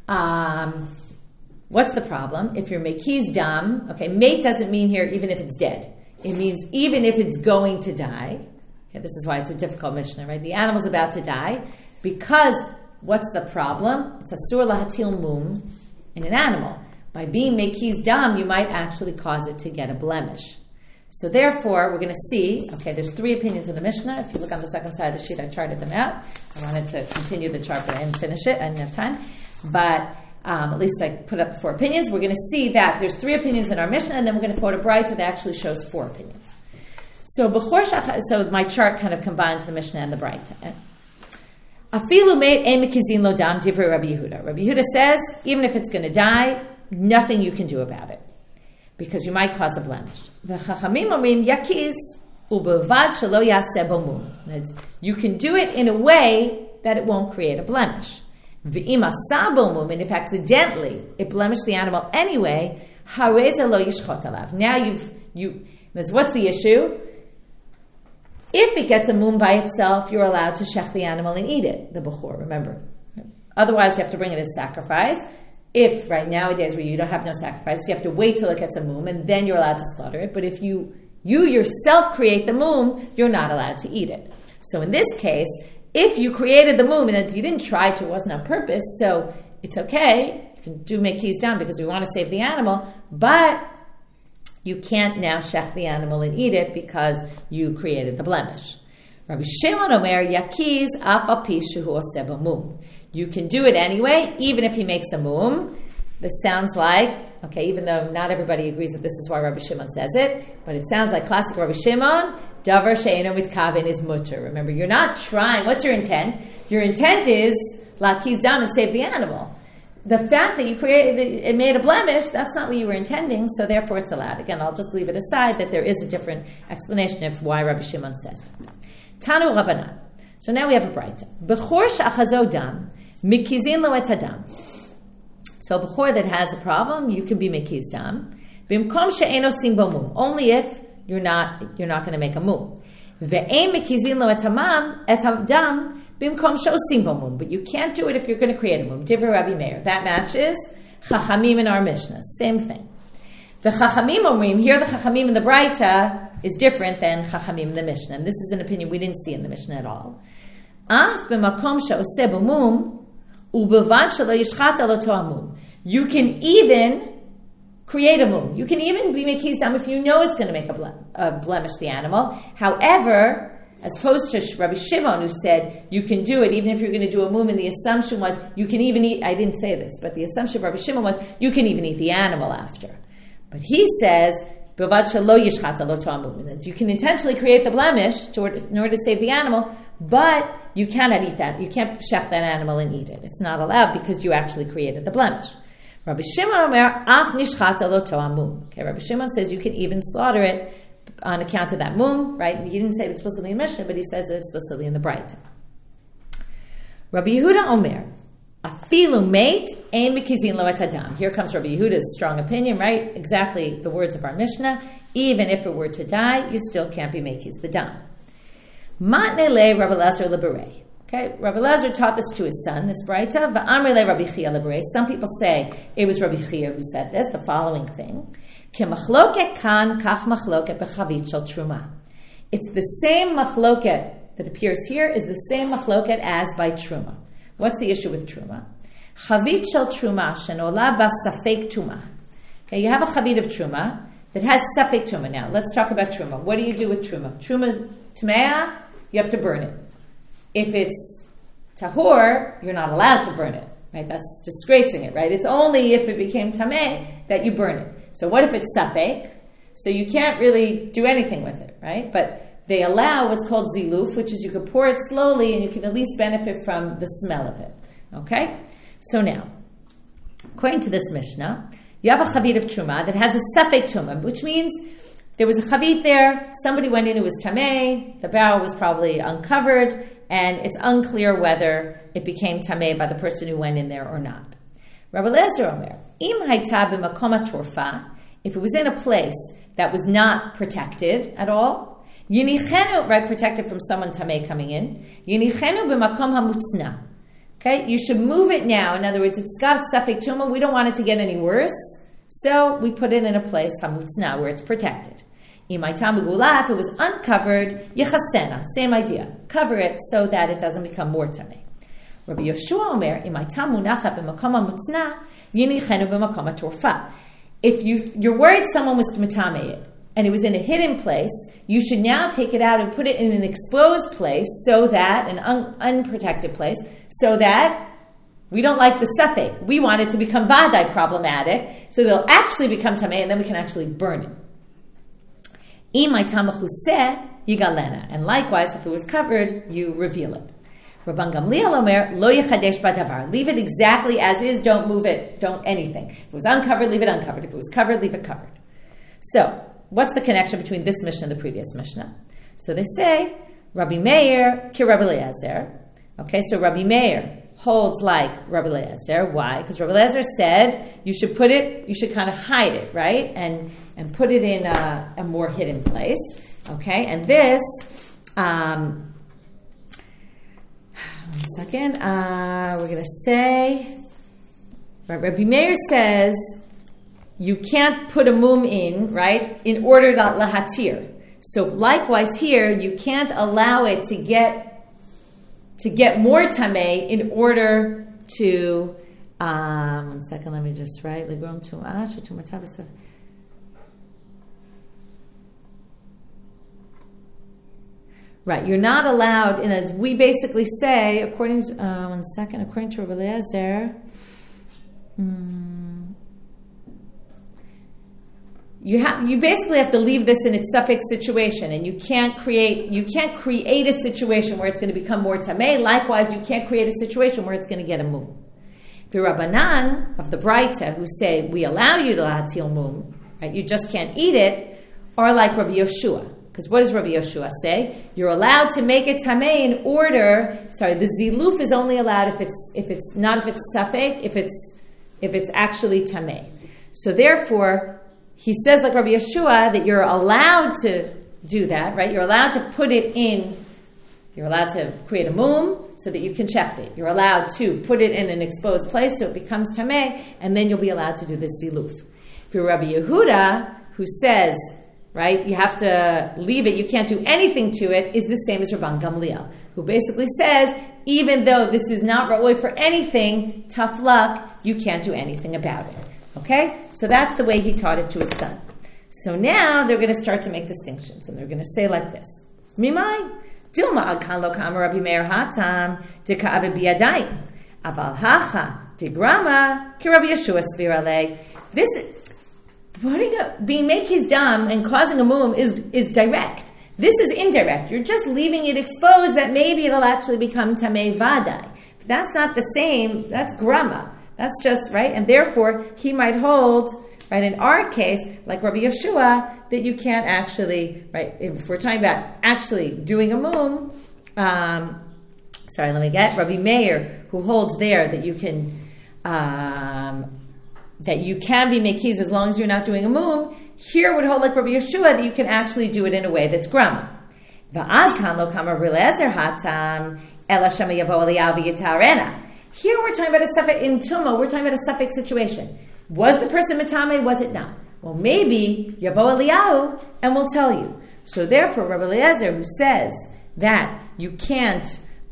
A: What's the problem? If you're mekiz dam, okay, mate doesn't mean here even if it's dead. It means even if it's going to die. Okay, this is why it's a difficult Mishnah, right? The animal's about to die, because what's the problem? It's asur lahatil mum in an animal. By being mekiz dam, you might actually cause it to get a blemish. So therefore, we're going to see, okay, there's three opinions in the Mishnah. If you look on the second side of the sheet, I charted them out. I wanted to continue the chart, but I didn't finish it. I didn't have time. But at least I put up the four opinions. We're going to see that there's three opinions in our Mishnah, and then we're going to quote a Braita that actually shows four opinions. So my chart kind of combines the Mishnah and the Braita. Afilu meit ein mikizin lo dam divrei Rabbi Yehuda. Rabbi Yehuda says, even if it's going to die, nothing you can do about it, because you might cause a blemish. The Chachamim omrim yakiz ubevad shelo yaseh bo mum. You can do it in a way that it won't create a blemish. V'im asa bo mum, and if accidentally it blemished the animal anyway, hareza lo yishchot alav. Now what's the issue? If it gets a mum by itself, you're allowed to shech the animal and eat it, the bechor, remember. Otherwise, you have to bring it as sacrifice. If, right, nowadays where you don't have no sacrifice, you have to wait till it gets a mum, and then you're allowed to slaughter it. But if you yourself create the mum, you're not allowed to eat it. So in this case, if you created the mum and you didn't try to, it wasn't on purpose, so it's okay. You can do make keys down because we want to save the animal, but you can't now shech the animal and eat it because you created the blemish. Rabbi Shimon Omer yakiz af al pi shehu oseh bo mum. You can do it anyway, even if he makes a mum. This sounds like, okay, even though not everybody agrees that this is why Rabbi Shimon says it, but it sounds like classic Rabbi Shimon, davar she'eino mitkaven is mutter. Remember, you're not trying. What's your intent? Your intent is lakiz dam and save the animal. The fact that you it made a blemish, that's not what you were intending, so therefore it's allowed. Again, I'll just leave it aside that there is a different explanation of why Rabbi Shimon says that. Tanu Rabbanan. So now we have a Braita. Bechor she'achazo dam, mikizin lo et hadam. So a bechor that has a problem, you can be mikiz dam. Bimkom she'eno sim bo mum. Only if you're not going to make a mum. Ve'ein mikizin lo et hadam bimkom she'osim bo mum. But you can't do it if you're going to create a mum. Divrei Rabbi Meir. That matches Chachamim in our Mishnah. Same thing. The Chachamim omrim, here the Chachamim in the Braita is different than Chachamim in the Mishnah. And this is an opinion we didn't see in the Mishnah at all. Af b'makom she'oseh b'mum, u'bevad shelo yishchat al oto hamum. You can even create a mum. You can even be making dam if you know it's going to make a blemish the animal. However, as opposed to Rabbi Shimon, who said you can do it even if you're going to do a mum, and the assumption was you can even eat, I didn't say this, but the assumption of Rabbi Shimon was you can even eat the animal after. But he says, you can intentionally create the blemish in order to save the animal, but you cannot eat that. You can't shech that animal and eat it. It's not allowed because you actually created the blemish. Rabbi Shimon Omer, af nishchat al oto hamum. Okay, Rabbi Shimon says you can even slaughter it on account of that mum, right? He didn't say it explicitly in Mishnah, but he says it explicitly in the Braita. Rabbi Yehuda Omer, afilu meit ein mikizin lo et adam. Here comes Rabbi Yehuda's strong opinion, right? Exactly the words of our Mishnah. Even if it were to die, you still can't be mekiz the dam. Matne le Rabbi Elazar leberei. Okay, Rabbi Elazar taught this to his son, this Braita. Va'amri le Rabbi Chia leberei. Some people say it was Rabbi Chia who said this, the following thing. It's the same machloket that appears here is the same machloket as by truma. What's the issue with truma? Chavit shel truma shenola bas safek tuma. Okay, you have a chavit of truma that has safek tuma. Now, let's talk about truma. What do you do with truma? Truma is tmeah, you have to burn it. If it's tahor, you're not allowed to burn it. Right? That's disgracing it, right? It's only if it became tameh that you burn it. So what if it's safek? So you can't really do anything with it, right? But they allow what's called ziluf, which is you could pour it slowly and you can at least benefit from the smell of it. Okay? So now, according to this Mishnah, you have a chavit of truma that has a safek truma, which means there was a chavit there, somebody went in who was tameh, the barrel was probably uncovered, and it's unclear whether it became tameh by the person who went in there or not. Rabbi Elazar Omer, im hayta b'makom hatorfa, if it was in a place that was not protected at all, yinichenu, right, protected from someone tameh coming in, yinichenu b'makom hamutzna. Okay, you should move it now. In other words, it's got safek tuma. We don't want it to get any worse, so we put it in a place hamutzna where it's protected. Im hayta megula, if it was uncovered, yichasena, same idea, cover it so that it doesn't become more tameh. Rabbi Yoshua Omer, im hayta munachat b'makom hamutzna, yinichenu b'makom hatorfa. If you're worried someone was metameh it, and it was in a hidden place, you should now take it out and put it in an exposed place, so that, an unprotected place, so that we don't like the safek. We want it to become vadai problematic, so they'll actually become tameh, and then we can actually burn it. Im hayta mechuseh yigalena. And likewise, if it was covered, you reveal it. Rabban Gamliel Omer, lo yechadesh badavar. Leave it exactly as is, don't move it, don't anything. If it was uncovered, leave it uncovered. If it was covered, leave it covered. So, what's the connection between this Mishnah and the previous Mishnah? So they say, Rabbi Meir, ki Rabbi Eliezer. Okay, so Rabbi Meir holds like Rabbi Eliezer. Why? Because Rabbi Eliezer said you should kind of hide it, right? And put it in a more hidden place. Okay, and this, one second. We're going to say, Rabbi Meir says you can't put a mum in, right, in order to lahatir. So likewise here, you can't allow it to get more tameh in order to, one second, let me just write, legrom tu'ah, shetumatah. Right, you're not allowed, and as we basically say, according to according to Rabbi Eliezer, you basically have to leave this in its safek situation, and you can't create a situation where it's going to become more tameh. Likewise, you can't create a situation where it's going to get a mum. The Rabbanan of the Braita, who say we allow you to lahatil mum, right? You just can't eat it, are like Rabbi Yoshua. Because what does Rabbi Yoshua say? You're allowed to make it tameh in order. Sorry, the ziluf is only allowed if it's safek, if it's actually tameh. So therefore, he says like Rabbi Yoshua that you're allowed to do that, right? You're allowed to put it in. You're allowed to create a mum so that you can shecht it. You're allowed to put it in an exposed place so it becomes tameh, and then you'll be allowed to do this ziluf. If you're Rabbi Yehuda, who says right? You have to leave it. You can't do anything to it, is the same as Rabban Gamliel, who basically says, even though this is not ra'oi for anything, tough luck, you can't do anything about it. Okay? So that's the way he taught it to his son. So now they're going to start to make distinctions, and they're going to say like this. Mimai, Dilma adkan lo kama Rabbi Meir hatam, deka'ave biyadayim, aval hacha, degrama, ki Rabbi Yeshua svira lei. This being makiz dam and causing a mum is direct. This is indirect. You're just leaving it exposed that maybe it'll actually become tamei vadai. That's not the same. That's grama. That's just, right? And therefore, he might hold, right, in our case, like Rabbi Yeshua, that you can't actually, right, if we're talking about actually doing a mum, Rabbi Meir, who holds there that you can, be mekiz as long as you're not doing a mum, here would hold like Rabbi Yeshua that you can actually do it in a way that's grama. Here we're talking about a suffix in Tumah, we're talking about a suffix situation. Was the person Matame, was it not? Well, maybe Yavo Eliyahu, and we'll tell you. So therefore, Rabbi Eliezer, who says that you can't,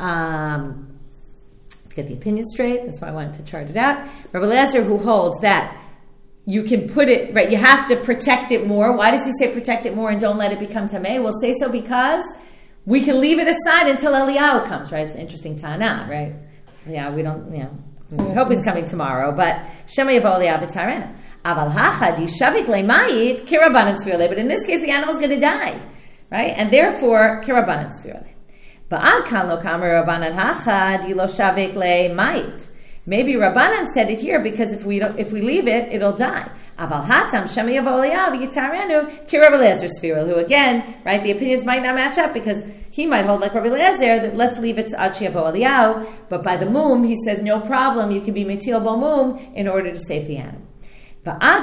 A: get the opinion straight, that's why I wanted to chart it out. Rabbi Eliezer, who holds that you can put it, right, you have to protect it more. Why does he say protect it more and don't let it become Tameh? We'll say so because we can leave it aside until Eliyahu comes, right? It's an interesting Tana, right? Yeah, we don't, we hope he's coming tomorrow, but Shema Yavo Eliyahu B'Tarena. Aval hacha di shavik le'mayit kirabanan svirle. But in this case, the animal's going to die, right? And therefore, kirabanan svirle. Ba'al kan lo kamer Rabbanan hacha di lo shavik le'mayit. Maybe Rabbanan said it here because if we leave it, it'll die. Aval hatam shema yavo eliyahu yitarenu ki Rabbi Eliezer svirle. Who again, right? The opinions might not match up because he might hold like Rabbi Eliezer that let's leave it to ad sheyavo eliyahu. But by the mum, he says no problem. You can be metil bo mum in order to save the animal. Rabbi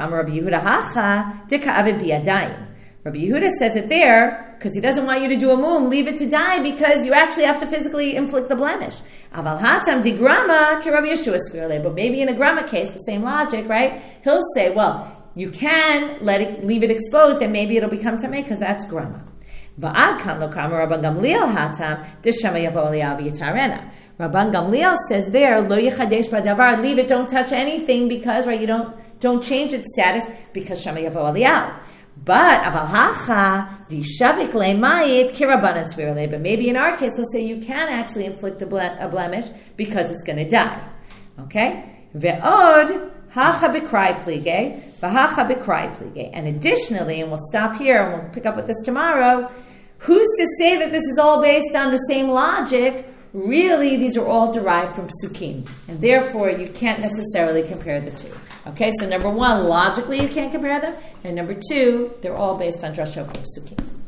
A: Yehuda says it there because he doesn't want you to do a mum, leave it to die because you actually have to physically inflict the blemish. But maybe in a grama case, the same logic, right? He'll say, well, you can leave it exposed and maybe it'll become tameh because that's grama. Rabban Gamliel says there, lo yichadesh badavar, leave it, don't touch anything because, right, you don't change its status because shema yavo eliyahu. But aval hacha di shavik le'mayit kirabanan svirle. But maybe in our case, they'll say you can actually inflict a blemish because it's going to die. Okay? Ve'od hacha b'krai plige, v'hacha b'krai plige. And additionally, and we'll stop here and we'll pick up with this tomorrow, who's to say that this is all based on the same logic? Really, these are all derived from psukim, and therefore you can't necessarily compare the two. Okay, so number one, logically you can't compare them, and number two, they're all based on drashot of psukim.